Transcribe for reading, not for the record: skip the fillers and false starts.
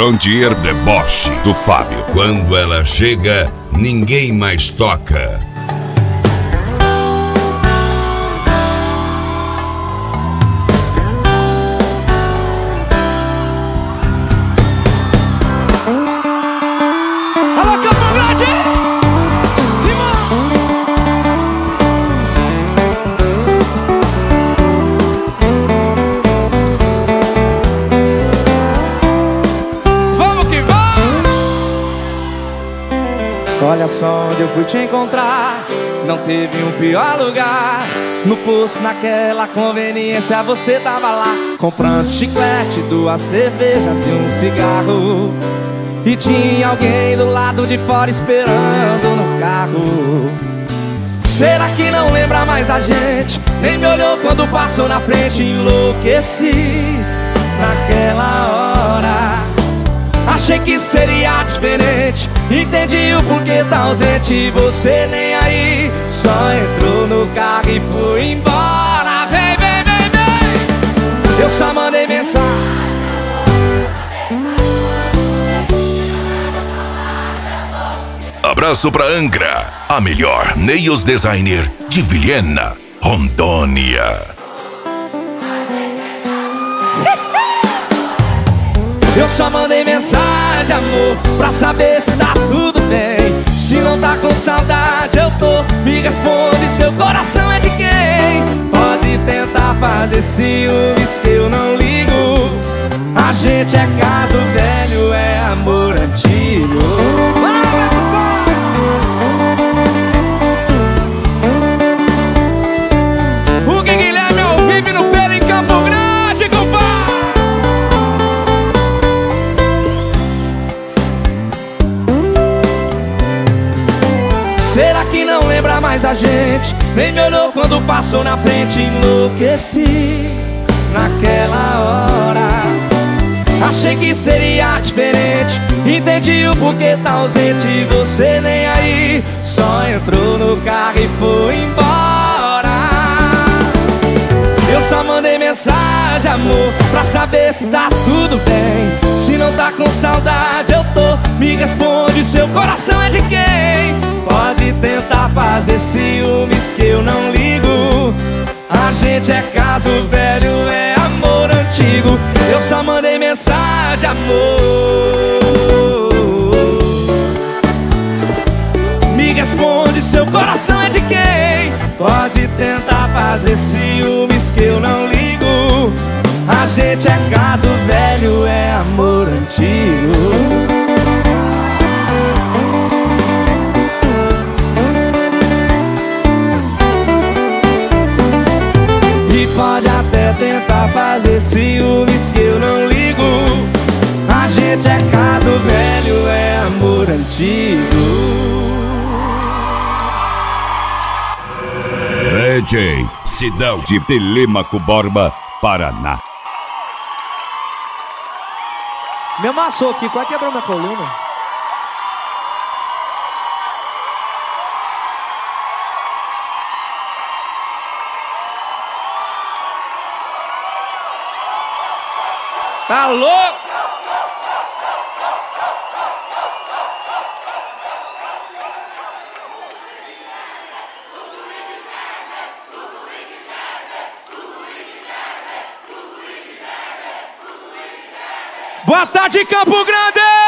Frontier Deboche do Fábio. Quando ela chega, ninguém mais toca. Alô, Campo Grande! Olha só onde eu fui te encontrar. Não teve um pior lugar. No posto, naquela conveniência, você tava lá comprando chiclete, 2 cervejas e um cigarro. E tinha alguém do lado de fora esperando no carro. Será que não lembra mais da gente? Nem me olhou quando passou na frente. Enlouqueci naquela hora. Achei que seria diferente. Entendi o porquê tá ausente. Você nem aí. Só entrou no carro e foi embora. Vem, vem, vem, vem. Eu só mandei mensagem. Abraço pra Angra, a melhor nails designer de Vilhena, Rondônia. Eu só mandei mensagem, amor, pra saber se tá tudo bem. Se não tá com saudade, eu tô. Me responde, seu coração é de quem? Pode tentar fazer ciúmes que eu não ligo. A gente é caso velho, é amor antigo. O Guilherme ao vivo no pelo em Campo Grande, compadre. Será que não lembra mais da gente? Nem me olhou quando passou na frente. Enlouqueci naquela hora. Achei que seria diferente. Entendi o porquê tá ausente. Você nem aí. Só entrou no carro e foi embora. Eu só mandei mensagem, amor, pra saber se tá tudo bem. Se não tá com saudade, eu tô. Me responde, seu coração é de quem? Pode tentar fazer ciúmes que eu não ligo. A gente é caso velho, é amor antigo. Eu só mandei mensagem, amor. Me responde, seu coração é de quem? Pode tentar fazer ciúmes que eu não ligo. A gente é caso velho, é amor antigo. Pode até tentar fazer ciúmes que eu não ligo. A gente é caso velho, é amor antigo. DJ, Cidão de Telêmaco Borba, Paraná. Me amassou aqui, quase quebrou minha coluna. Tá louco? Boa tarde, Campo Grande!